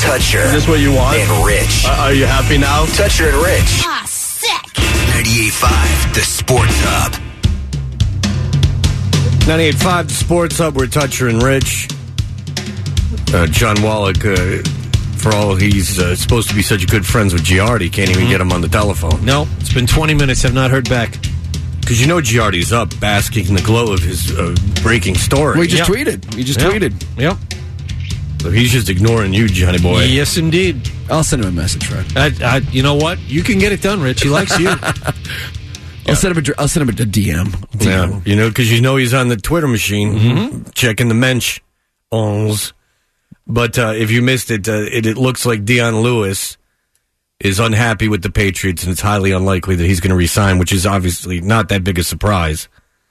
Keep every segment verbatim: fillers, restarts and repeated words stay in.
Toucher. Is this what you want? And Rich. Uh, are you happy now? Toucher and Rich. Ah, sick. ninety-eight point five, the Sports Hub. ninety-eight point five, the Sports Hub. We're Toucher and Rich. Uh, John Wallach, uh, for all he's uh, supposed to be such good friends with Giardi, can't even mm-hmm. get him on the telephone. No, it's been twenty minutes. I've not heard back. Because you know Giardi's up, basking in the glow of his uh, breaking story. Well, he just yep. tweeted. He just yep. tweeted. Yep. So he's just ignoring you, Johnny boy. Yes, indeed. I'll send him a message, Fred. I, I, you know what? You can get it done, Rich. He likes you. I'll yeah. send him a. I'll send him a D M. D M. Yeah, you know, because you know he's on the Twitter machine mm-hmm. checking the mensch ons. But uh, if you missed it, uh, it, it looks like Dion Lewis is unhappy with the Patriots, and it's highly unlikely that he's going to resign, which is obviously not that big a surprise.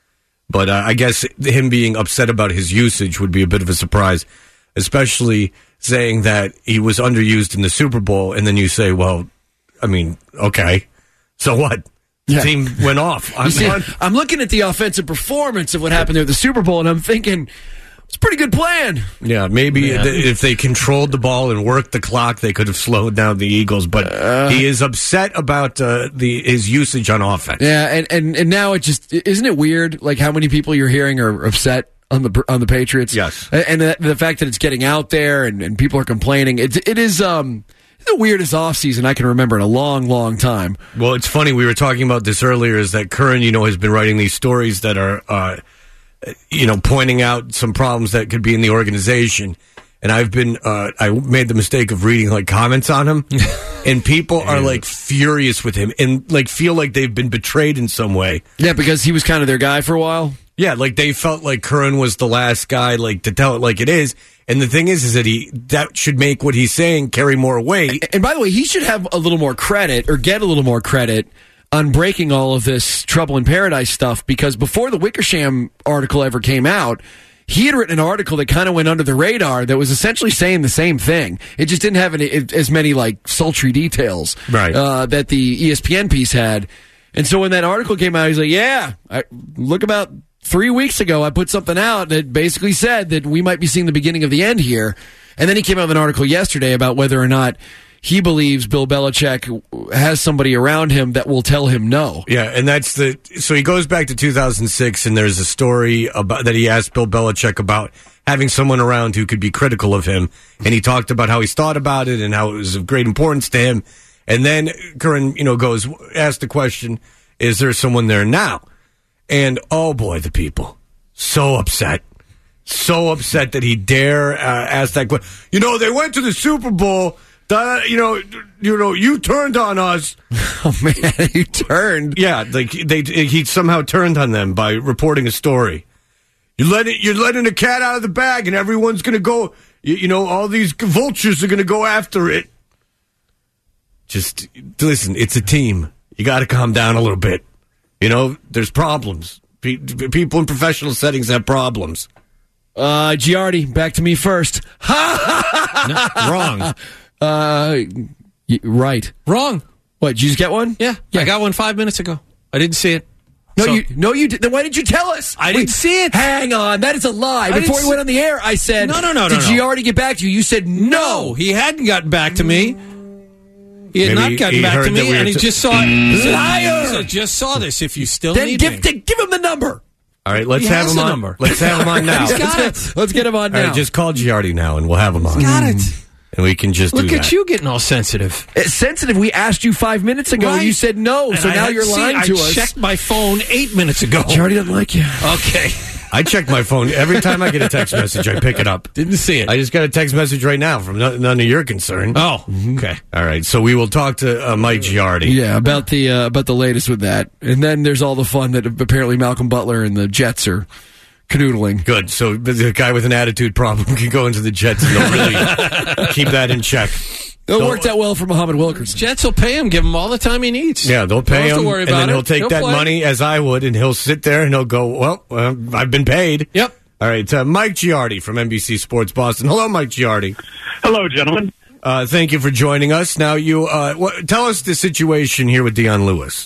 But uh, I guess him being upset about his usage would be a bit of a surprise, especially saying that he was underused in the Super Bowl, and then you say, well, I mean, okay, so what? The yeah. team went off. I'm, see, I'm looking at the offensive performance of what happened there at the Super Bowl, and I'm thinking, it's a pretty good plan. Yeah, maybe yeah. Th- if they controlled the ball and worked the clock, they could have slowed down the Eagles. But uh, he is upset about uh, the his usage on offense. Yeah, and, and, and now it just isn't it weird? Like how many people you're hearing are upset on the on the Patriots? Yes, and the, the fact that it's getting out there and, and people are complaining. It it is um it's the weirdest offseason I can remember in a long, long time. Well, it's funny we were talking about this earlier. Is that Curran, you know, has been writing these stories that are. Uh, you know, pointing out some problems that could be in the organization. And I've been, uh, I made the mistake of reading, like, comments on him. And people are, like, furious with him and, like, feel like they've been betrayed in some way. Yeah, because he was kind of their guy for a while. Yeah, like, they felt like Curran was the last guy, like, to tell it like it is. And the thing is, is that he, that should make what he's saying carry more weight. And by the way, he should have a little more credit or get a little more credit on breaking all of this Trouble in Paradise stuff, because before the Wickersham article ever came out, he had written an article that kind of went under the radar that was essentially saying the same thing. It just didn't have any, as many like sultry details right. uh, that the E S P N piece had. And so when that article came out, he's like, yeah, I, look, about three weeks ago, I put something out that basically said that we might be seeing the beginning of the end here. And then he came out with an article yesterday about whether or not he believes Bill Belichick has somebody around him that will tell him no. Yeah, and that's the so he goes back to two thousand six, and there's a story about that he asked Bill Belichick about having someone around who could be critical of him, and he talked about how he's thought about it and how it was of great importance to him. And then Curran, you know, goes asked the question, "Is there someone there now?" And oh boy, the people so upset. So upset that he dare uh, ask that question. You know, they went to the Super Bowl. Uh, you know, you know, you turned on us. Oh man, he turned. Yeah, like they, he somehow turned on them by reporting a story. You let it, you're letting a cat out of the bag, and everyone's going to go. You, you know, all these vultures are going to go after it. Just listen, it's a team. You got to calm down a little bit. You know, there's problems. Pe- people in professional settings have problems. Uh, Giardi, back to me first. No, wrong. Uh, y- right. Wrong. What, did you just get one? Yeah, yeah. I got one five minutes ago. I didn't see it. No, so, you no, you did. Then why did you tell us? I didn't see it. Hang on. That is a lie. I Before we went on the air, I said, no, no, no, did no, Giardi no. get back to you? You said no. No, he hadn't gotten back to me. He had Maybe not gotten he back heard to me, we and he t- just saw it. He said, Liar! He said, just saw this. If you still then need give, me. Then give him the number. All right, let's He have has him the on. number. Let's have him on now. He's got let's, it. Let's get him on All now. right, just call Giardi now, and we'll have him on. He's got it. And we can just Look do at that. you getting all sensitive. It's sensitive. We asked you five minutes ago, Right. and you said no. And So I now had- you're see, lying I to us. I checked my phone eight minutes ago. Giardi doesn't like you. Okay. I check my phone every time I get a text message. I pick it up. Didn't see it. I just got a text message right now from none, none of your concern. Oh, okay. All right, so we will talk to uh, Mike Giardi. Yeah, about the uh, about the latest with that, and then there's all the fun that apparently Malcolm Butler and the Jets are canoodling. Good. So the guy with an attitude problem can go into the Jets and they'll really keep that in check. It They'll- worked out well for Muhammad Wilkerson. Jets will pay him, give him all the time he needs. Yeah, they'll pay Don't have him, to worry and about then it. he'll take He'll that play. money as I would, and he'll sit there and he'll go, well, uh, I've been paid. Yep. All right, uh, Mike Giardi from N B C Sports Boston. Hello, Mike Giardi. Hello, gentlemen. Uh, thank you for joining us. Now, you uh, what, tell us the situation here with Dion Lewis.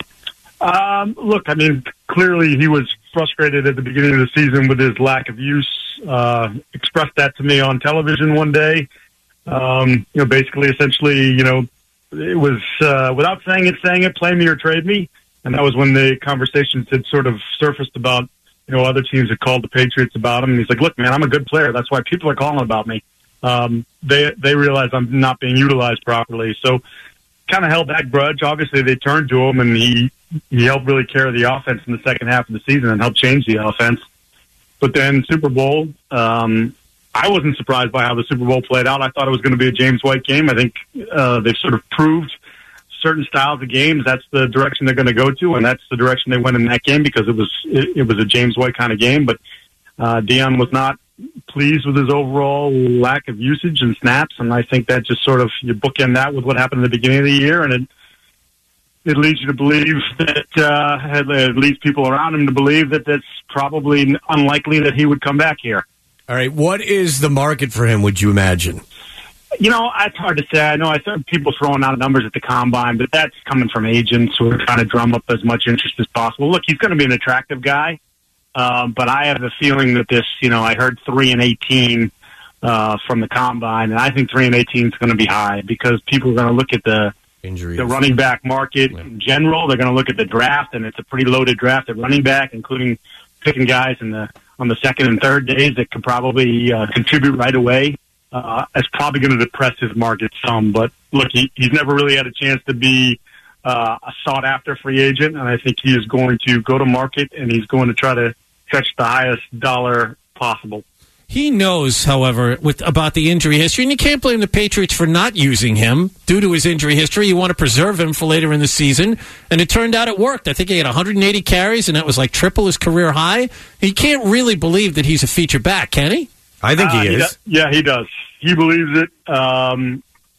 Um, look, I mean, clearly he was frustrated at the beginning of the season with his lack of use. Uh, expressed that to me on television one day. Um, you know, basically, essentially, you know, it was uh, without saying it, saying it, play me or trade me, and that was when the conversations had sort of surfaced about, you know, other teams had called the Patriots about him. And he's like, "Look, man, I'm a good player. That's why people are calling about me." Um, they they realize I'm not being utilized properly, so kind of held that grudge. Obviously, they turned to him, and he he helped really carry the offense in the second half of the season and helped change the offense. But then Super Bowl, um, I wasn't surprised by how the Super Bowl played out. I thought it was going to be a James White game. I think uh, they've sort of proved certain styles of games. That's the direction they're going to go to, and that's the direction they went in that game because it was it, it was a James White kind of game. But uh, Deion was not pleased with his overall lack of usage and snaps, and I think that just sort of you bookend that with what happened at the beginning of the year, and it it leads you to believe that uh, it leads people around him to believe that it's probably unlikely that he would come back here. All right, what is the market for him, would you imagine? You know, it's hard to say. I know I saw people throwing out numbers at the combine, but that's coming from agents who are trying to drum up as much interest as possible. Look, he's going to be an attractive guy, uh, but I have a feeling that this, you know, I heard three and eighteen uh, from the combine, and I think three and eighteen is going to be high because people are going to look at the Injuries. the running back market yeah. in general. They're going to look at the draft, and it's a pretty loaded draft at running back, including picking guys in the on the second and third days that could probably uh, contribute right away. Uh, it's probably going to depress his market some, but look, he, he's never really had a chance to be uh, a sought-after free agent, and I think he is going to go to market, and he's going to try to fetch the highest dollar possible. He knows, however, with about the injury history, and you can't blame the Patriots for not using him due to his injury history. You want to preserve him for later in the season, and it turned out it worked. I think he had one hundred eighty carries, and that was like triple his career high. He can't really believe that he's a feature back, can he? I think he uh, is. He does. Yeah, he does. He believes it. Um,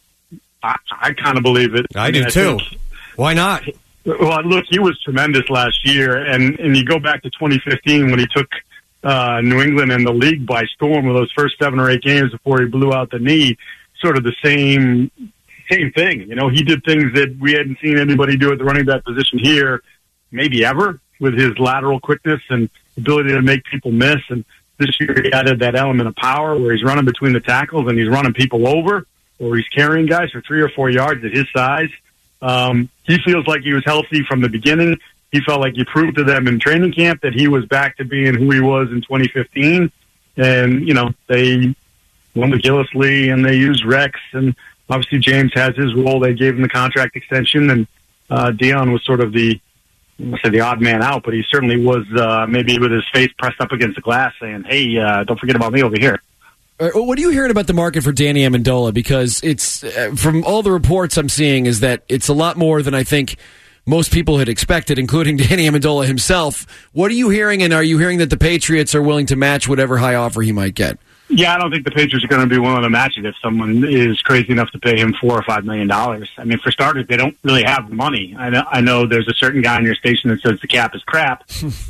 I, I kind of believe it. I, I do mean, I too. think, Why not? Well, look, he was tremendous last year, and, and you go back to twenty fifteen when he took uh, New England and the league by storm with those first seven or eight games before he blew out the knee. Sort of the same same thing. You know, he did things that we hadn't seen anybody do at the running back position here, maybe ever, with his lateral quickness and ability to make people miss. And this year he added that element of power where he's running between the tackles and he's running people over, or he's carrying guys for three or four yards at his size. Um, he feels like he was healthy from the beginning. He felt like he proved to them in training camp that he was back to being who he was in twenty fifteen. And, you know, they won the Gillislee and they used Rex. And obviously James has his role. They gave him the contract extension. And uh, Deion was sort of the, I say the odd man out, but he certainly was uh, maybe with his face pressed up against the glass saying, hey, uh, don't forget about me over here. Uh, what are you hearing about the market for Danny Amendola? Because it's uh, from all the reports I'm seeing is that it's a lot more than I think most people had expected, including Danny Amendola himself. What are you hearing, and are you hearing that the Patriots are willing to match whatever high offer he might get? Yeah, I don't think the Patriots are going to be willing to match it if someone is crazy enough to pay him four or five million dollars. I mean, for starters, they don't really have the money. I know, I know there's a certain guy on your station that says the cap is crap,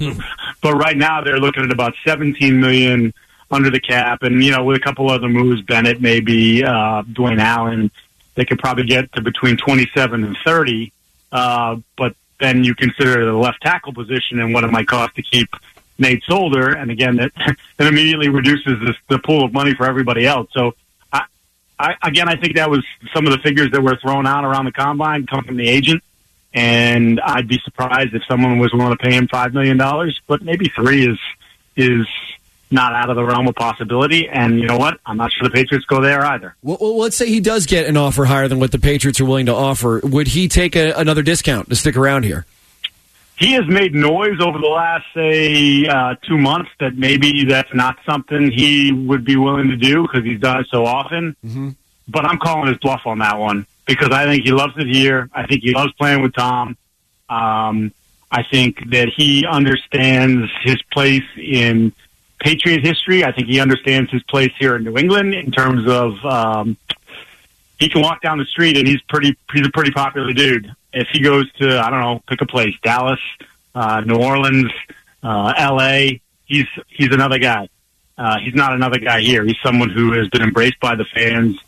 but right now they're looking at about seventeen million dollars under the cap, and you know, with a couple other moves, Bennett, maybe uh, Dwayne Allen, they could probably get to between twenty-seven and thirty. Uh, but then you consider the left tackle position and what it might cost to keep Nate Solder, and again, that, that immediately reduces this, the pool of money for everybody else. So, I, I, again, I think that was some of the figures that were thrown out around the combine come from the agent, and I'd be surprised if someone was willing to pay him five million dollars, but maybe three is is not out of the realm of possibility. And you know what? I'm not sure the Patriots go there either. Well, well let's say he does get an offer higher than what the Patriots are willing to offer. Would he take a, another discount to stick around here? He has made noise over the last, say, uh, two months that maybe that's not something he would be willing to do because he's done it so often. Mm-hmm. But I'm calling his bluff on that one because I think he loves it here. I think he loves playing with Tom. Um, I think that he understands his place in Patriot history. I think he understands his place here in New England in terms of um, he can walk down the street and he's pretty. He's a pretty popular dude. If he goes to, I don't know, pick a place, Dallas, uh, New Orleans, uh, L A, he's he's another guy. Uh, he's not another guy here. He's someone who has been embraced by the fans,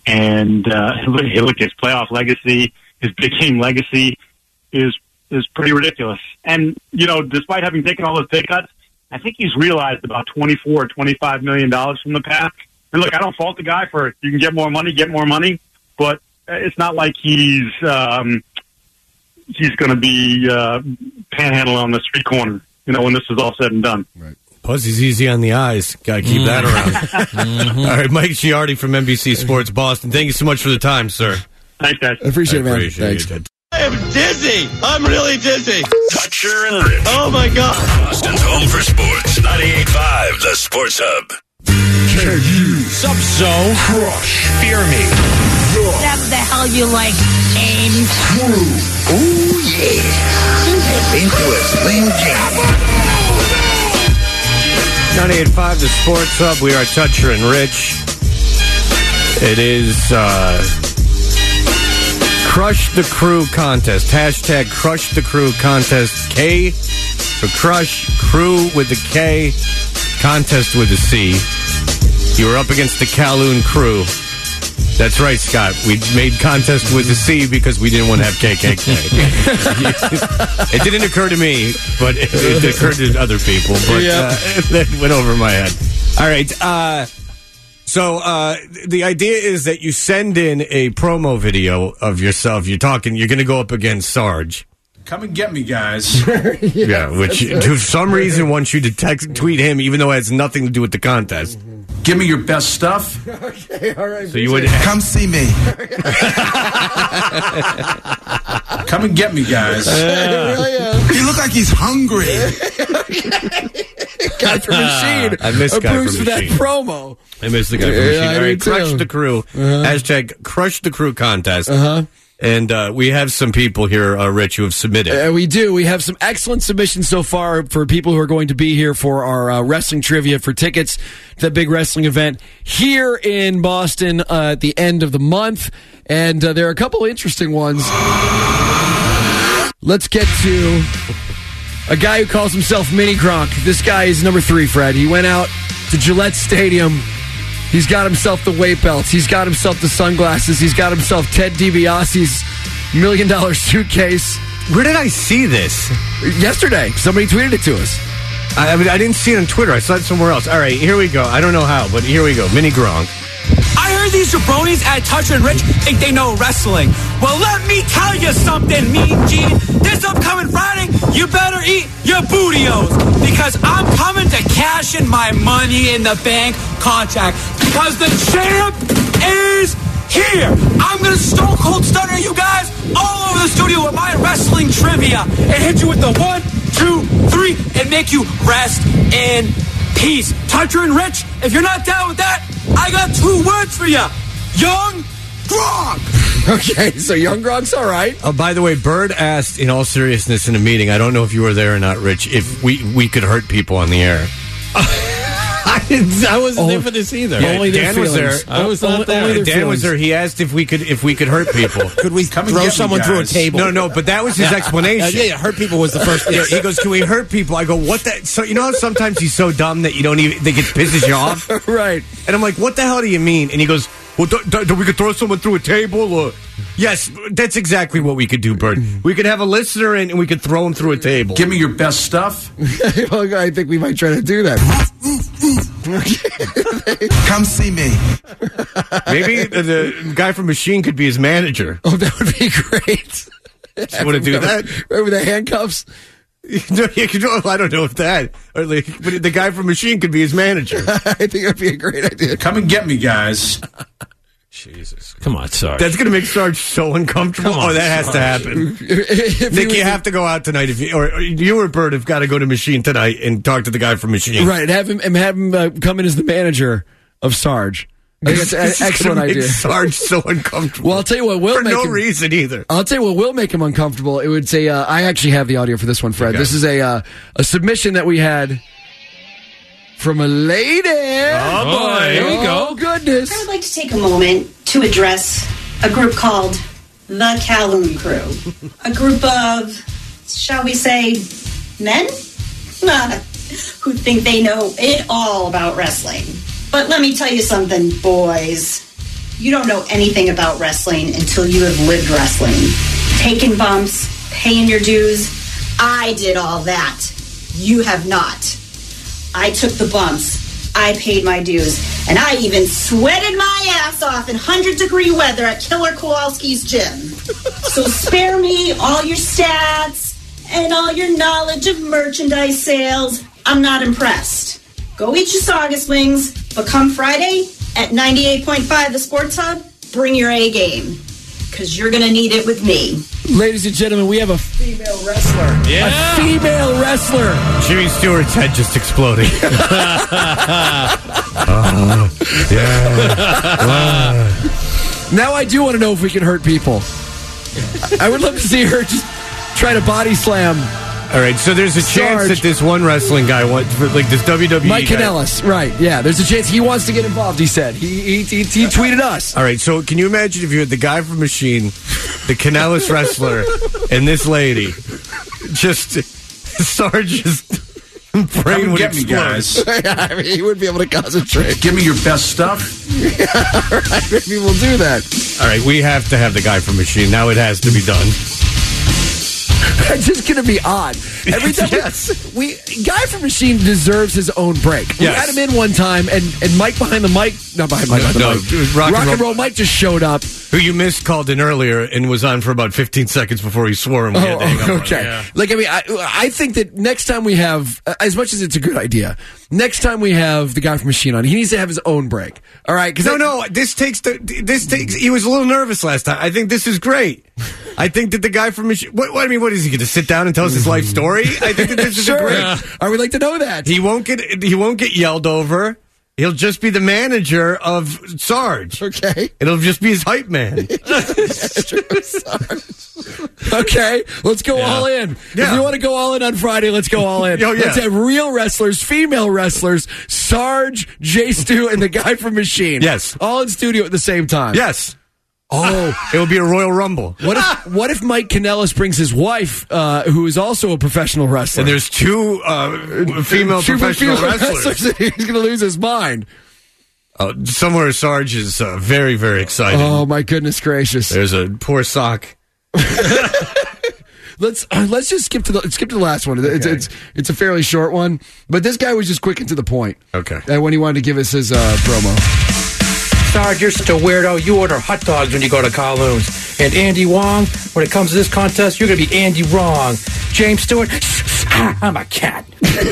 and uh, look, look, his playoff legacy, his big game legacy, is is pretty ridiculous. And you know, despite having taken all those pay cuts, I think he's realized about twenty-four or twenty-five million dollars from the pack, And look, I don't fault the guy for it. You can get more money, get more money, but it's not like he's um, he's going to be uh, panhandling on the street corner, you know, when this is all said and done. Right. Plus, he's easy on the eyes. Got to keep mm. that around. mm-hmm. All right, Mike Giardi from N B C Sports Boston. Thank you so much for the time, sir. Thanks, guys. I appreciate it, man. Appreciate Thanks. It. I am dizzy. I'm really dizzy. Toucher and Rich. Oh, my God. Boston's home for sports. ninety-eight point five, The Sports Hub. Can you Sub-so. crush Fear me. Whatever the hell you like, Ames. crew? Ooh, yeah. Step into a Slim Jim. ninety-eight point five, The Sports Hub. We are Toucher and Rich. It is uh, Crush the Crew contest. Hashtag Crush the Crew contest. K for Crush, Crew with the K, contest with the C. You were up against the Kowloon Crew. That's right, Scott. We made contest with the C because we didn't want to have K K K. It didn't occur to me, but it, it occurred to other people. But Yeah. uh, that went over my head. All right. Uh, so uh, the idea is that you send in a promo video of yourself. You're talking. You're going to go up against Sarge. Come and get me, guys. Yeah, which to some reason wants you to text, tweet him, even though it has nothing to do with the contest. Give me your best stuff. Okay, all right. So you would Come see me. Come and get me, guys. He look like he's hungry. Guy from Machine. I miss Guy approves from for that Machine. promo. I missed the guy from Yeah, Machine. I All right, do Crush too. the Crew. Uh-huh. Hashtag Crush the Crew contest. Uh-huh. And uh, we have some people here, uh, Rich, who have submitted. Uh, we do. We have some excellent submissions so far for people who are going to be here for our uh, wrestling trivia for tickets to the big wrestling event here in Boston uh, at the end of the month. And uh, there are a couple interesting ones. Let's get to a guy who calls himself Mini Gronk. This guy is number three, Fred. He went out to Gillette Stadium. He's got himself the weight belts. He's got himself the sunglasses. He's got himself Ted DiBiase's million dollar suitcase. Where did I see this? Yesterday, somebody tweeted it to us. I, I mean, I didn't see it on Twitter. I saw it somewhere else. All right, here we go. I don't know how, but here we go. Mini Gronk. I heard these jabronis at Toucher and Rich think they know wrestling. Well, let me tell you something, Mean Gene. This upcoming Friday, you better eat your bootios because I'm coming to cash in my money in the bank contract because the champ is here. I'm going to stone cold stunner you guys all over the studio with my wrestling trivia and hit you with the one, two, three, and make you rest in peace. Toucher and Rich, if you're not down with that, I got two words for you. Young Gronk. Okay, so Young Gronk's all right. Oh, by the way, Bird asked, in all seriousness, in a meeting, I don't know if you were there or not, Rich, if we, we could hurt people on the air. I, didn't, I wasn't Oh, there for this either. Yeah, Only their Dan was there. feelings. I was Only- not there. only their Dan feelings. was there. He asked if we could if we could hurt people. Could we Come and throw get me, someone through a guys. table? No, no, but that was his explanation. Uh, yeah, yeah, hurt people was the first. Yeah, he goes, "Can we hurt people?" I go, "What the?" So you know how sometimes he's so dumb that you don't even think it pisses you off, Right. and I'm like, "What the hell do you mean?" And he goes, "Well, do, do, do we could throw someone through a table?" Or yes, that's exactly what we could do, Bert. We could have a listener in and we could throw him through a table. Give me your best stuff. Well, I think we might try to do that. Come see me. Maybe the, the guy from Machine could be his manager. Oh, that would be great. You want to do that? Right with the handcuffs? No, you can do- I don't know if that, or like, but the guy from Machine could be his manager. I think that'd be a great idea. Come and get me, guys. Jesus. Come on, sorry. That's going to make Sarge so uncomfortable. Come on, oh, that has to happen. If Nick, he you was- have to go out tonight. If you, or, or you or Bert have got to go to Machine tonight and talk to the guy from Machine. Right, have him and have him uh, come in as the manager of Sarge. I think that's This is an excellent gonna make idea. Sarge so uncomfortable. Well, I'll tell you what will for make no him, reason either. I'll tell you what will make him uncomfortable. It would say, uh, I actually have the audio for this one, Fred. Okay. This is a uh, a submission that we had from a lady. Oh, boy. Here we go. Oh, goodness. I would like to take a moment to address a group called the Kowloon Crew. A group of, shall we say, men? Who think they know it all about wrestling. But let me tell you something, boys. You don't know anything about wrestling until you have lived wrestling. Taking bumps, paying your dues. I did all that. You have not. I took the bumps. I paid my dues. And I even sweated my ass off in one hundred degree weather at Killer Kowalski's gym. So spare me all your stats and all your knowledge of merchandise sales. I'm not impressed. Go eat your Saugus wings, but come Friday at ninety-eight point five The Sports Hub, bring your A game. Because you're going to need it with me. Ladies and gentlemen, we have a female wrestler. Yeah. A female wrestler. Jimmy Stewart's head just exploded. uh, yeah. Uh. Now I do want to know if we can hurt people. I would love to see her just try to body slam. All right, so there's a chance Sarge. that this one wrestling guy wants, like this W W E Mike guy. Kanellis, right, yeah. There's a chance he wants to get involved, he said. He, he, he, he tweeted us. All right, so can you imagine if you had the guy from Machine, the Kanellis wrestler, and this lady? Just, Sarge's brain Come would get me, explode. guys. I mean, he wouldn't be able to concentrate. Give me your best stuff. All right, maybe we'll do that. All right, we have to have the guy from Machine. Now it has to be done. It's just going to be odd. Every time Yes. we, we Guy from Machine deserves his own break. We Yes. had him in one time, and, and Mike behind the mic, not behind Mike, behind the No, mic. it was Rock and and Roll- Roll Mike just showed up. Who you missed called in earlier and was on for about fifteen seconds before he swore and we had to hang up Oh, on okay. him. Yeah. Like, I mean, I, I think that next time we have, uh, as much as it's a good idea, next time we have the guy from Machine on, he needs to have his own break. All right? Cause No, I- no, this takes the, this takes, he was a little nervous last time. I think this is great. I think that the guy from Machine, what, what I mean, what is he going to sit down and tell us his life story? I think that this is Sure. a great. Yeah. I would like to know that. He won't get, he won't get yelled over. He'll just be the manager of Sarge. Okay. It'll just be his hype man. Okay, let's go all in. Yeah. If you want to go all in on Friday, let's go all in. Oh, yeah. Let's have real wrestlers, female wrestlers, Sarge, Jay Stu, and the guy from Machine. Yes. All in studio at the same time. Yes. Oh, It will be a Royal Rumble. what if what if Mike Kanellis brings his wife, uh, who is also a professional wrestler? And there's two uh, female Two professional female wrestlers. and he's going to lose his mind. Uh, somewhere Sarge is uh, very, very excited. Oh my goodness gracious! There's a poor sock. Let's uh, let's just skip to the skip to the last one. It's, Okay. it's it's a fairly short one, but this guy was just quick and to the point. Okay. Uh, when he wanted to give us his uh, promo. Sarge, you're such a weirdo. You order hot dogs when you go to Kowloon's. And Andy Wong, when it comes to this contest, you're going to be Andy Wrong. James Stewart, I'm a cat.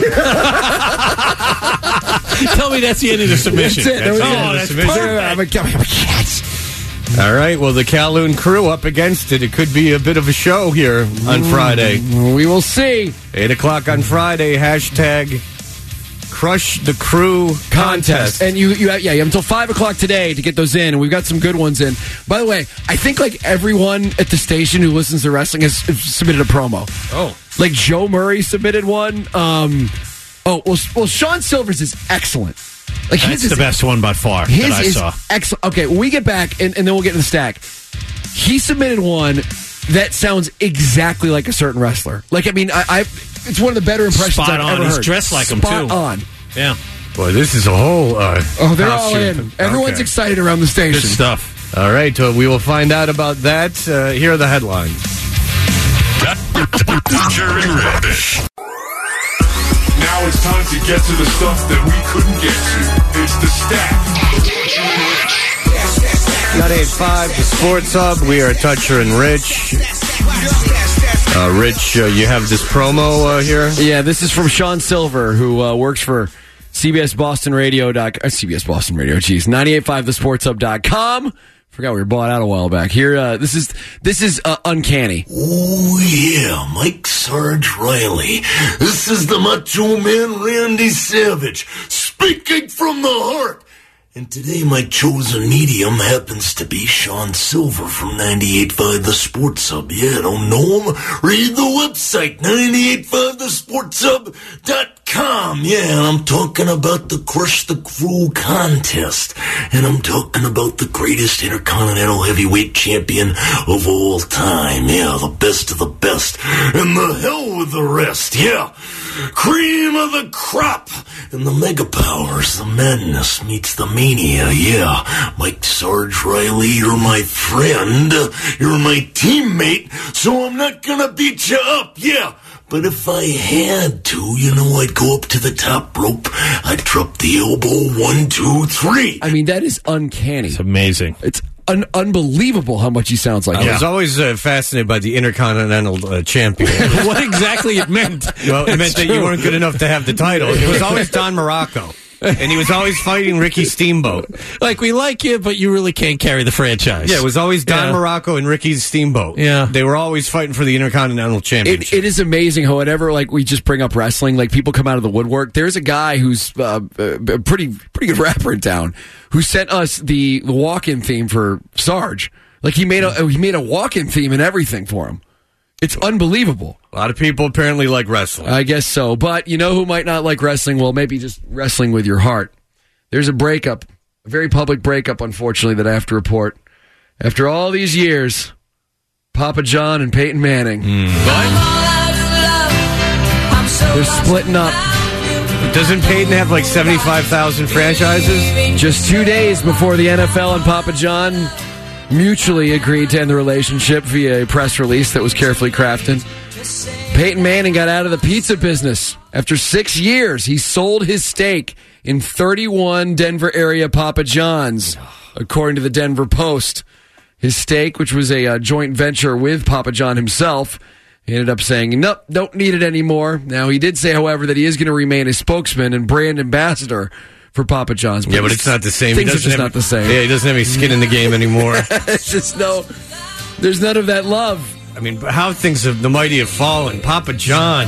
Tell me that's the end of the submission. That's it. That was oh, the end of the that's submission. perfect. I'm a, I'm a cat. All right. Well, the Kowloon crew up against it. It could be a bit of a show here on Friday. We will see. Eight o'clock on Friday. Hashtag Crush the Crew contest. And you, you, yeah, you have until five o'clock today to get those in, and we've got some good ones in. By the way, I think like everyone at the station who listens to wrestling has submitted a promo. Oh. Like Joe Murray submitted one. Um, oh, well, well, Sean Silver's is excellent. Like That's the best one by far His that I is saw. excellent. Okay, when we get back, and, and then we'll get in the stack. He submitted one that sounds exactly like a certain wrestler. Like, I mean, I, I it's one of the better impressions Spot I've on. ever He's heard. dressed like him, Spot too. on. Yeah. Boy, this is a whole. Uh, Oh, they're all costume. in. Everyone's Okay. excited around the station. Good stuff. All right. Uh, we will find out about that. Uh, here are the headlines. Dutcher and Rich. Now it's time to get to the stuff that we couldn't get to. It's the stack. ninety-eight point five, the Sports Hub. We are Toucher and Rich. Uh, Rich, uh, you have this promo uh, here? Yeah, this is from Sean Silver, who uh, works for C B S Boston Radio. Doc, uh, C B S Boston Radio, geez. ninety-eight point five the sports hub dot com. Forgot we were bought out a while back. Here, uh, this is this is uh, uncanny. Oh, yeah, Mike Sarge Riley. This is the Macho Man Randy Savage, speaking from the heart. And today my chosen medium happens to be Sean Silver from ninety-eight point five The Sports Hub. Yeah, don't know him? Read the website, ninety-eight point five the sports hub dot com. Yeah, and I'm talking about the Crush the Crew contest. And I'm talking about the greatest Intercontinental Heavyweight Champion of all time. Yeah, the best of the best. And the hell with the rest. Yeah, cream of the crop. And the mega powers, the madness meets the mania. Yeah, Mike Sarge Riley, you're my friend. You're my teammate, so I'm not gonna beat you up. Yeah, But if I had to, you know, I'd go up to the top rope. I'd drop the elbow, one, two, three. I mean, that is uncanny. It's amazing. It's un- unbelievable how much he sounds like I him. was always uh, fascinated by the Intercontinental uh, Champion. What exactly it meant? Well, it meant It's that you true. weren't good enough to have the title. It was always Don Morocco. And he was always fighting Ricky Steamboat. Like, we like you, but you really can't carry the franchise. Yeah, it was always Don Yeah. Morocco and Ricky Steamboat. Yeah. They were always fighting for the Intercontinental Championship. It, it is amazing how whenever like we just bring up wrestling, like people come out of the woodwork. There's a guy who's uh, a pretty pretty good rapper in town who sent us the, the walk-in theme for Sarge. Like he made a he made a walk-in theme and everything for him. It's unbelievable. A lot of people apparently like wrestling. I guess so. But you know who might not like wrestling? Well, maybe just wrestling with your heart. There's a breakup, a very public breakup, unfortunately, that I have to report. After all these years, Papa John and Peyton Manning. They're splitting up. Doesn't Peyton have like seventy-five thousand franchises? Just two days before the N F L and Papa John mutually agreed to end the relationship via a press release that was carefully crafted. Peyton Manning got out of the pizza business. After six years, he sold his stake in thirty-one Denver area Papa John's, according to the Denver Post. His stake, which was a uh, joint venture with Papa John himself, he ended up saying, nope, don't need it anymore. Now, he did say, however, that he is going to remain a spokesman and brand ambassador for Papa John's. Yeah, but it's not the same. Things He are just have, not the same. Yeah, he doesn't have any skin in the game anymore. It's just no, there's none of that love. I mean, how things have, the mighty have fallen. Papa John.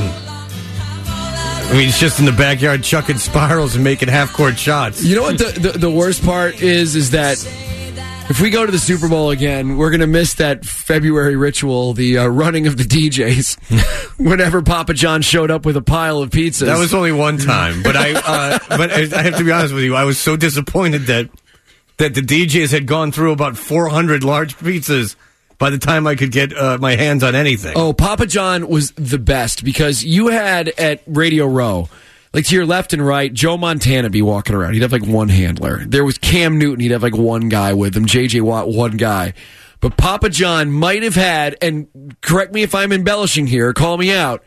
I mean, he's just in the backyard chucking spirals and making half-court shots. You know what the, the, the worst part is, is that if we go to the Super Bowl again, we're going to miss that February ritual, the uh, running of the D Js, whenever Papa John showed up with a pile of pizzas. That was only one time, but I uh, but I have to be honest with you, I was so disappointed that that the D Js had gone through about four hundred large pizzas by the time I could get uh, my hands on anything. Oh, Papa John was the best because you had at Radio Row, like to your left and right, Joe Montana be walking around. He'd have like one handler. There was Cam Newton. He'd have like one guy with him. J J Watt, one guy. But Papa John might have had, and correct me if I'm embellishing here, call me out,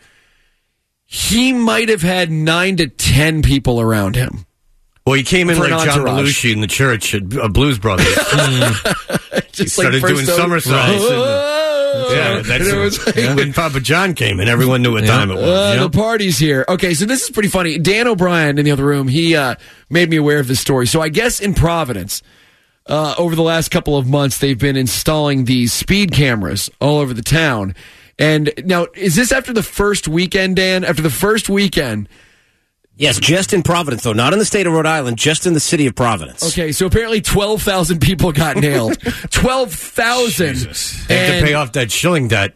he might have had nine to ten people around him. Well, he came in For like an John entourage. Belushi in the church at uh, Blues Brothers. Just he started like doing first somersaults. Right. and, uh, yeah, that's And it was like- and when Papa John came in, everyone knew what time it was. Uh, you know? The party's here. Okay, so this is pretty funny. Dan O'Brien in the other room, he uh, made me aware of this story. So I guess in Providence, uh, over the last couple of months, they've been installing these speed cameras all over the town. And now, is this after the first weekend, Dan? After the first weekend... Yes, just in Providence, though. Not in the state of Rhode Island, just in the city of Providence. Okay, so apparently twelve thousand people got nailed. twelve thousand. They have to pay off that shilling debt.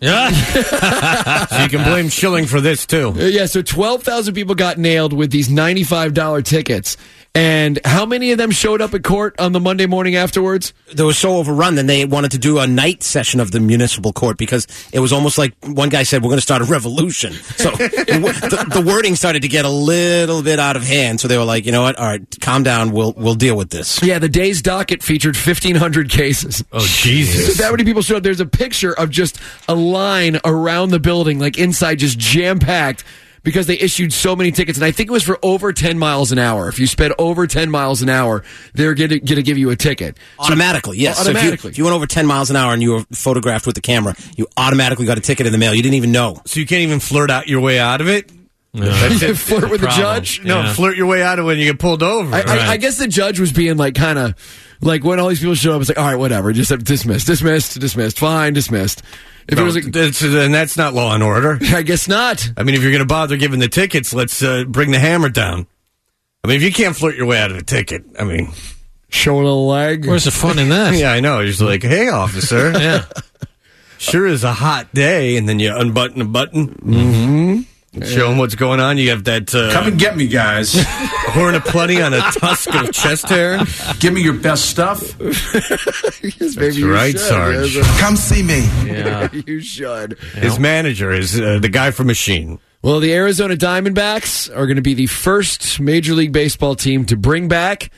So you can blame shilling for this, too. Uh, yeah, so twelve thousand people got nailed with these ninety-five dollars tickets. And how many of them showed up at court on the Monday morning afterwards? They were so overrun that they wanted to do a night session of the municipal court because it was almost like one guy said, we're going to start a revolution. So the, the wording started to get a little bit out of hand. So they were like, you know what? All right, calm down. We'll we'll deal with this. Yeah, the day's docket featured fifteen hundred cases. Oh, Jesus. So that many people showed up. There's a picture of just a line around the building, like inside just jam-packed, because they issued so many tickets. And I think it was for over ten miles an hour. If you sped over ten miles an hour, they're going to give you a ticket. Automatically, yes. Automatically. So if, you, if you went over ten miles an hour and you were photographed with the camera, you automatically got a ticket in the mail. You didn't even know. So you can't even flirt out your way out of it? No. That's it. Flirt with the judge? No, Yeah. flirt your way out of it when you get pulled over. I, I, I guess the judge was being like kind of like when all these people show up, it's like, all right, whatever, just dismissed, dismissed, dismissed, fine, dismissed. If No, it was like, that's, and that's not law and order. I guess not. I mean, if you're going to bother giving the tickets, let's uh, bring the hammer down. I mean, if you can't flirt your way out of a ticket, I mean... Show a little leg. Where's the fun in that? Yeah, I know. You're just like, hey, officer. Yeah. Sure is a hot day, and then you unbutton a button. Mm-hmm. Show them what's going on. You have that... Uh, Come and get me, guys. horn of plenty on a tusk of chest hair. Give me your best stuff. Yes, That's you right, should. Sarge. Yes, Come see me. Yeah. you should. His manager is uh, the guy from Machine. Well, the Arizona Diamondbacks are going to be the first Major League Baseball team to bring back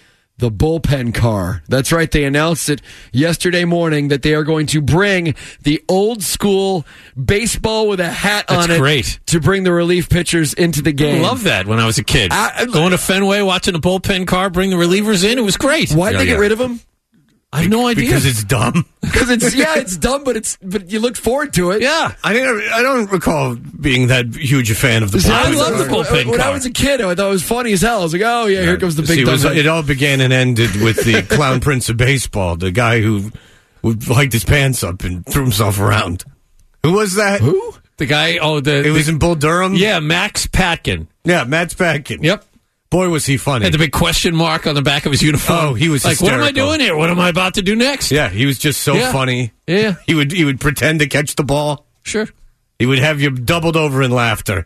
The bullpen car. That's right. They announced it yesterday morning that they are going to bring the old school baseball with a hat That's on it great. to bring the relief pitchers into the game. I love that when I was a kid. I- I- Going to Fenway, watching a bullpen car, bring the relievers in. It was great. Why'd Yeah, they get yeah. rid of them? I have no idea. Because it's dumb. Because it's yeah, it's dumb, but it's but you looked forward to it. Yeah. I didn't. I don't recall being that huge a fan of the See, I bullpen love the car. bullpen When I car. was a kid, I thought it was funny as hell. I was like, oh, yeah, here comes the big See, it, was- dumb- it all began and ended with the clown prince of baseball, the guy who, who hiked his pants up and threw himself around. Who was that? Who? The guy, oh, the. It was in Bull Durham? Yeah, Max Patkin. Yeah, Matt Spatkin. Yep. Boy, was he funny. Had the big question mark on the back of his uniform. Oh, he was like, what am I hysterical. doing here? What am I about to do next? Yeah, he was just so Yeah. funny. Yeah. He would he would pretend to catch the ball. Sure. He would have you doubled over in laughter.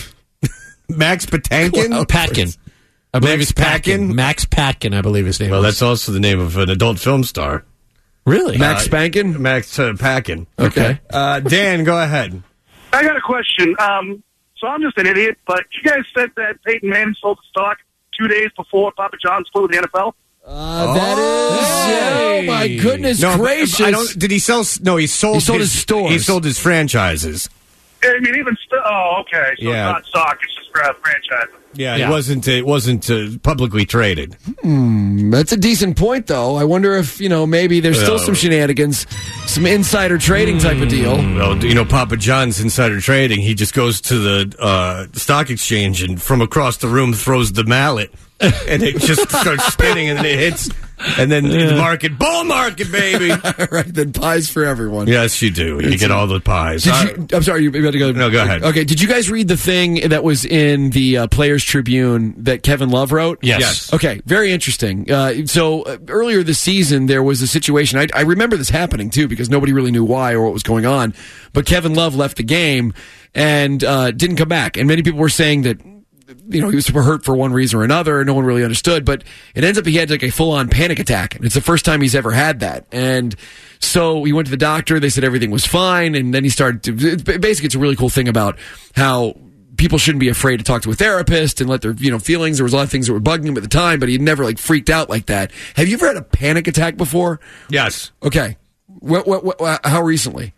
Max Patankin? Oh, Patkin. I believe Max it's Patkin. Patkin? Max Patkin, I believe his name Well, was. that's also the name of an adult film star. Really? Max Uh, Spankin? Max uh, Packin. Okay. Uh, Dan, go ahead. I got a question. Um, so I'm just an idiot, but you guys said that Peyton Manning sold the stock two days before Papa John's flew to the N F L? Uh, that is. Oh, my goodness No, gracious. I don't. Did he sell? s- No, he sold. He sold his stores. He sold his franchises. I mean, even still. Oh, okay. So Yeah. it's not stock; it's just for a franchise. Yeah, Yeah. it wasn't. It wasn't uh, publicly traded. That's a decent point, though. I wonder if, you know, maybe there's still Oh. some shenanigans, some insider trading type of deal. Well, you know, Papa John's insider trading. He just goes to the uh, stock exchange and from across the room throws the mallet, and it just starts spinning, and then it hits, and then the market, bull market, baby. Right, then pies for everyone. Yes, you do. You get all the pies. Did Uh, you, I'm sorry, you about to go. No, go ahead. Okay, did you guys read the thing that was in the uh, Players Tribune that Kevin Love wrote? Yes. Yes. Okay, very interesting. Uh, so uh, earlier this season, there was a situation. I, I remember this happening too because nobody really knew why or what was going on. But Kevin Love left the game and uh, didn't come back, and many people were saying that, you know, he was hurt for one reason or another. No one really understood, but it ends up he had like a full on panic attack. And it's the first time he's ever had that. And so he went to the doctor. They said everything was fine. And then he started to, it's, basically, it's a really cool thing about how people shouldn't be afraid to talk to a therapist and let their, you know, feelings. There was a lot of things that were bugging him at the time, but he never like freaked out like that. Have you ever had a panic attack before? yes. Okay. What, what, what, how recently?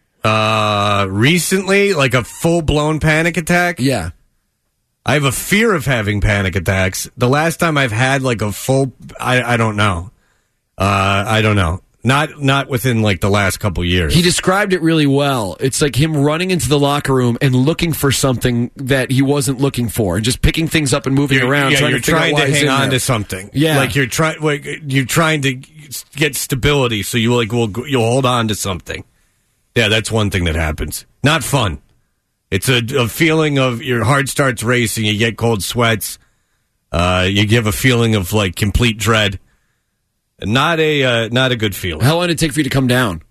Uh, recently, like a full blown panic attack. Yeah. I have a fear of having panic attacks. The last time I've had like a full, I, I don't know. Uh, I don't know. Not not within like the last couple years. He described it really well. It's like him running into the locker room and looking for something that he wasn't looking for, and just picking things up and moving You're- around. Yeah, trying you're to, figure trying out why to he's hang in on there. to something. Yeah. like you're trying. Like, you're trying to get stability, so you like will you'll hold on to something. Yeah, that's one thing that happens. Not fun. It's a, a feeling of your heart starts racing. You get cold sweats. Uh, you give a feeling of like complete dread. Not a uh, not a good feeling. How long did it take for you to come down?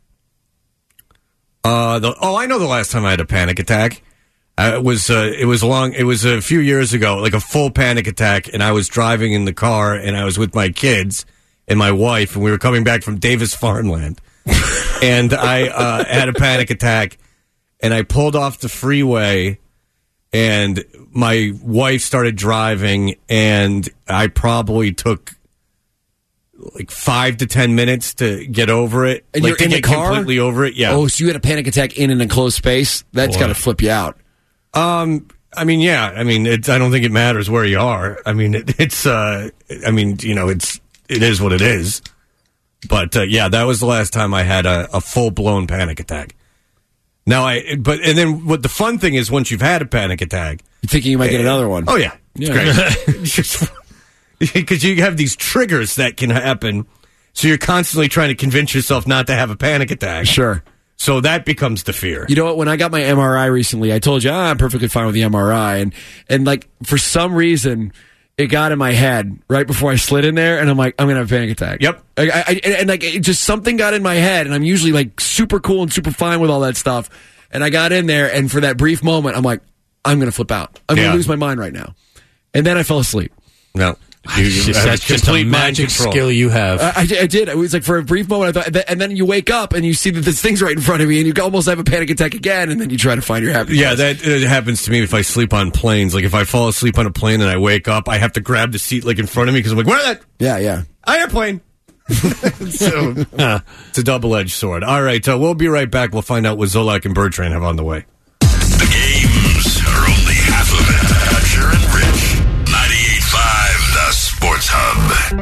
Uh, the, oh, I know the last time I had a panic attack. Uh, it was uh, it was long. It was a few years ago, like a full panic attack, and I was driving in the car, and I was with my kids and my wife, and we were coming back from Davis Farmland, and I uh, had a panic attack, and I pulled off the freeway, and my wife started driving, and I probably took like five to ten minutes to get over it. And like you're to in the get car? completely over it. Yeah. Oh, so you had a panic attack in an enclosed space? That's Boy. got to flip you out. Um, I mean, yeah. I mean, it's, I don't think it matters where you are. I mean, it, it's. Uh, I mean, you know, it's. It is what it is. But uh, yeah, that was the last time I had a, a full blown panic attack. Now I. But and then what the fun thing is, once you've had a panic attack, You're thinking you might get another one. oh yeah, it's Yeah. great. Because you have these triggers that can happen, so you're constantly trying to convince yourself not to have a panic attack. Sure. So that becomes the fear. You know what? When I got my M R I recently, I told you ah, I'm perfectly fine with the M R I, and and like for some reason, it got in my head right before I slid in there, and I'm like, I'm gonna have a panic attack. Yep. I, I, and, and like it just something got in my head, and I'm usually like super cool and super fine with all that stuff, and I got in there, and for that brief moment, I'm like, I'm gonna flip out. I'm Yeah. gonna lose my mind right now, and then I fell asleep. No. You, you Just- have that's just a complete mind magic control. skill you have. I, I I did. It was like for a brief moment, I thought, and then you wake up and you see that this thing's right in front of you, and you almost have a panic attack again, and then you try to find your happy Yeah, place. that it happens to me if I sleep on planes. Like if I fall asleep on a plane and I wake up, I have to grab the seat like in front of me because I'm like, where's that? Yeah, yeah. Airplane. So uh, it's a double-edged sword. All right, uh, we'll be right back. We'll find out what Zolak and Bertrand have on the way. The games are only half of it. Toucher and Rich. ninety-eight point five, the Sports Hub.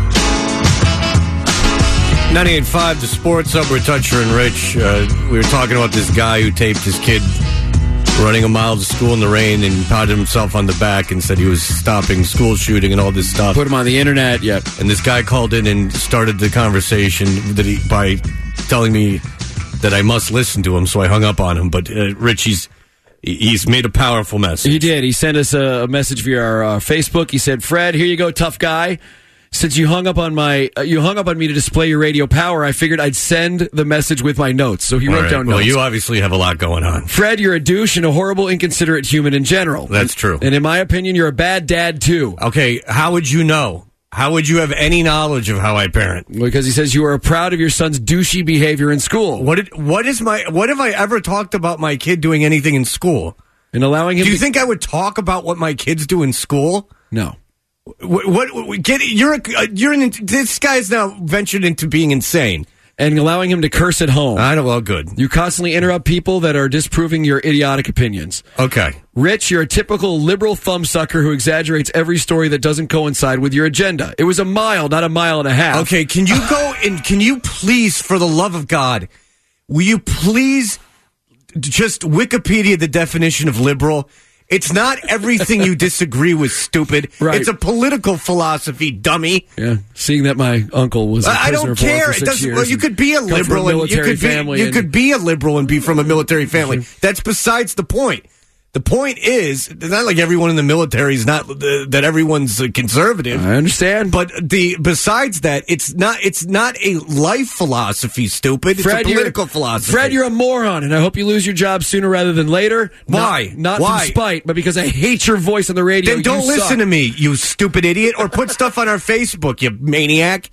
ninety-eight point five, the Sports Hub, with Toucher and Rich. Uh, we were talking about this guy who taped his kid running a mile to school in the rain and patted himself on the back and said he was stopping school shooting and all this stuff. Put him on the internet, yep. And this guy called in and started the conversation that he, by telling me that I must listen to him, so I hung up on him. But uh, Rich, he's, he's made a powerful message. He did. He sent us a, a message via our uh, Facebook. He said, Fred, here you go, tough guy. Since you hung up on my, uh, you hung up on me to display your radio power, I figured I'd send the message with my notes. So he All wrote right. down Well, notes. you obviously have a lot going on. Fred, you're a douche and a horrible, inconsiderate human in general. That's true. And in my opinion, you're a bad dad, too. Okay, how would you know? How would you have any knowledge of how I parent? Because he says you are proud of your son's douchey behavior in school. What did, what is my, what have I ever talked about my kid doing anything in school? And allowing him Do you to- think I would talk about what my kids do in school? No. What, what, what get you're a, uh, you're an, this guy's now ventured into being insane. And allowing him to curse at home. I don't, well, good. You constantly interrupt people that are disproving your idiotic opinions. Okay. Rich, you're a typical liberal thumbsucker who exaggerates every story that doesn't coincide with your agenda. It was a mile, not a mile and a half. Okay, can you go and can you please, for the love of God, will you please just Wikipedia the definition of liberal? It's not everything you disagree with, stupid. Right. It's a political philosophy, dummy. Yeah, seeing that my uncle was a I prisoner don't for care. for It six doesn't. years Well, you could be a come from liberal, and you military could be family you and- could be a liberal and be from a military family. That's besides the point. The point is, it's not like everyone in the military is not uh, that everyone's uh, conservative. I understand, but the besides that, it's not. It's not a life philosophy. Stupid. Fred, it's a political you're, philosophy. Fred, you're a moron, and I hope you lose your job sooner rather than later. Why? Not, not Why? from spite, but because I hate your voice on the radio. Then don't You listen suck. to me, you stupid idiot, or put stuff on our Facebook, you maniac.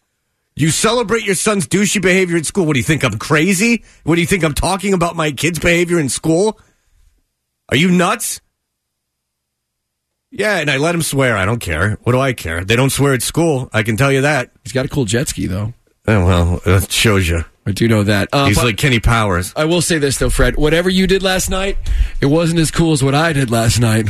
You celebrate your son's douchey behavior at school. What do you think? I'm crazy? What do you think? I'm talking about my kid's behavior in school? Are you nuts? Yeah, and I let him swear. I don't care. What do I care? They don't swear at school. I can tell you that. He's got a cool jet ski, though. Oh, well, that shows you. I do know that. Uh, He's but like Kenny Powers. I will say this, though, Fred. Whatever you did last night, it wasn't as cool as what I did last night.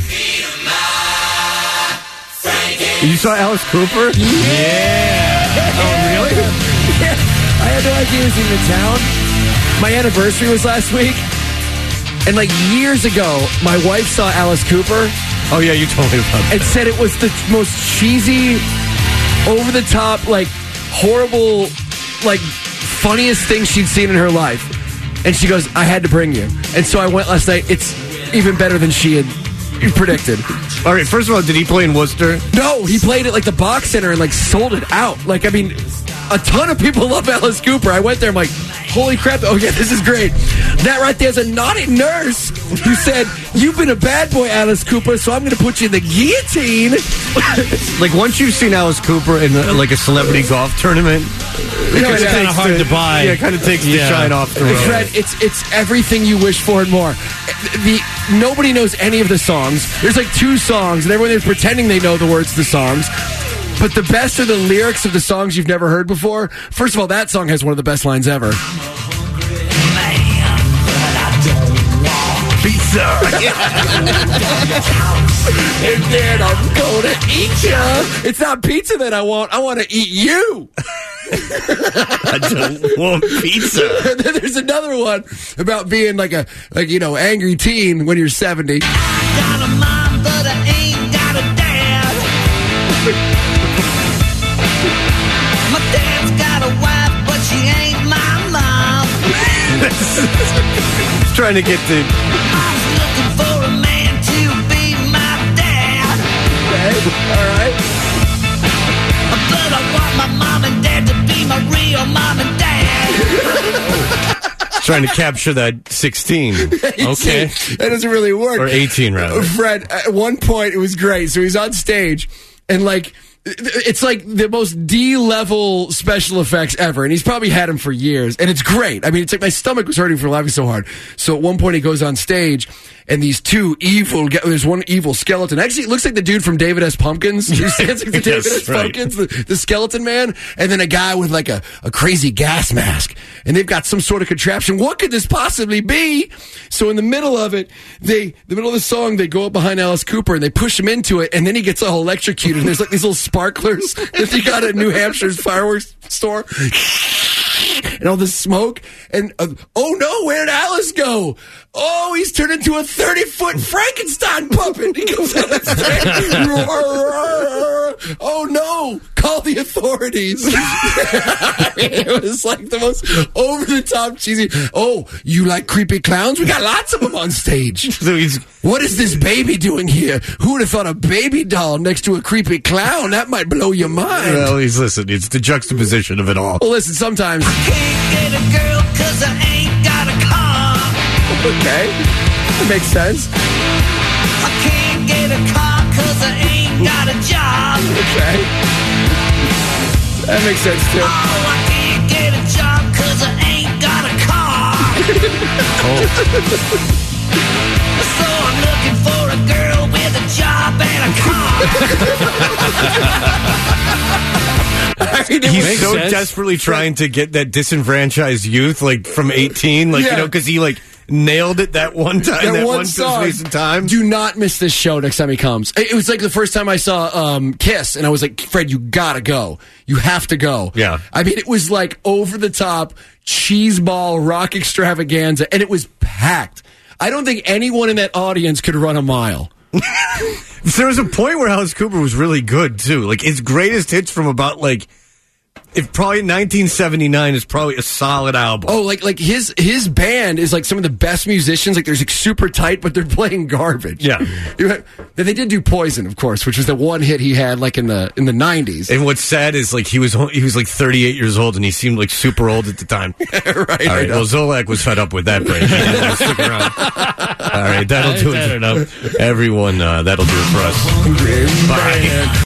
You saw Alice Cooper? Yeah. Oh, really? Yeah. I had no idea he was even in town. My anniversary was last week. And like years ago, my wife saw Alice Cooper. Oh, yeah, you told me about that. And said it was the most cheesy, over the top, like horrible, like funniest thing she'd seen in her life. And she goes, I had to bring you. And so I went last night. It's even better than she had predicted. All right, first of all, did he play in Worcester? No, he played at like the Box Center and like sold it out. Like, I mean, a ton of people love Alice Cooper. I went there, I'm like, holy crap, oh yeah, this is great. That right there's a naughty nurse who said, you've been a bad boy, Alice Cooper, so I'm going to put you in the guillotine. Like, once you've seen Alice Cooper in uh, like a celebrity golf tournament, You know, it's kind of hard the, to buy. Yeah, it kind of takes Yeah. the shine off the road. Fred, it's it's everything you wish for and more. The nobody knows any of the songs. There's like two songs, and everyone is pretending they know the words to the songs. But the best are the lyrics of the songs you've never heard before. First of all, that song has one of the best lines ever. Pizza. And then I'm gonna eat ya. It's not pizza that I want. I want to eat you. I don't want pizza. And then there's another one about being like a like you know angry teen when you're seventy. Got a mom, but I ain't got a dad. My dad's got a wife, but she ain't my mom. He's trying to get the. I'm looking for a man to be my dad. Okay, all right. But I want my mom and dad to be my real mom and dad. Trying to capture that sixteen. Okay. That doesn't really work. Or eighteen, rather. Fred, at one point, it was great. So he's on stage, and like, It's like the most D-level special effects ever, and he's probably had them for years, and it's great. I mean, it's like my stomach was hurting from laughing so hard. So at one point he goes on stage, and these two evil, there's one evil skeleton. Actually, it looks like the dude from David S. Pumpkins, who stands next to David Yes, S. right. Pumpkins, the, the skeleton man, and then a guy with like a, a crazy gas mask, and they've got some sort of contraption. What could this possibly be? So in the middle of it, they, the middle of the song, they go up behind Alice Cooper, and they push him into it, and then he gets all electrocuted, and there's like these little sparklers that he got at New Hampshire's fireworks store. And all this smoke, and uh, oh no, where did Alice go? Oh, he's turned into a thirty-foot Frankenstein puppet. He goes out the stage. Oh no, call the authorities. It was like the most over-the-top cheesy. Oh, you like creepy clowns? We got lots of them on stage. So he's, What is this baby doing here? Who would have thought a baby doll next to a creepy clown? That might blow your mind. well, he's listen. It's the juxtaposition of it all. Well, listen, sometimes. Can't get a girl 'cause I ain't got a car. Okay, that makes sense. I can't get a car 'cause I ain't got a job. Okay, that makes sense too. Oh, I can't get a job 'cause I ain't got a car. So I'm looking for a girl with a job and a car. I mean, it He's makes so sense. desperately trying to get that disenfranchised youth, like from eighteen, like Yeah. you know, because he like nailed it that one time, that, That one, one song. space in time. Do not miss this show next time he comes. It it was like the first time I saw um, Kiss, and I was like, Fred, you gotta go. You have to go. Yeah. I mean, it was like over the top cheeseball rock extravaganza, and it was packed. I don't think anyone in that audience could run a mile. There was a point where Alice Cooper was really good too. Like his greatest hits from about like, if probably nineteen seventy-nine is probably a solid album. Oh, like like his his band is like some of the best musicians. Like they're like super tight, but they're playing garbage. Yeah. They did do Poison, of course, which was the one hit he had like in the in the nineties. And what's sad is like he was he was like thirty-eight years old and he seemed like super old at the time. right. All right. Well, Zolak was fed up with that break. He didn't want to stick around. All right, that'll do it. Everyone, uh, that'll do it for us. Bye.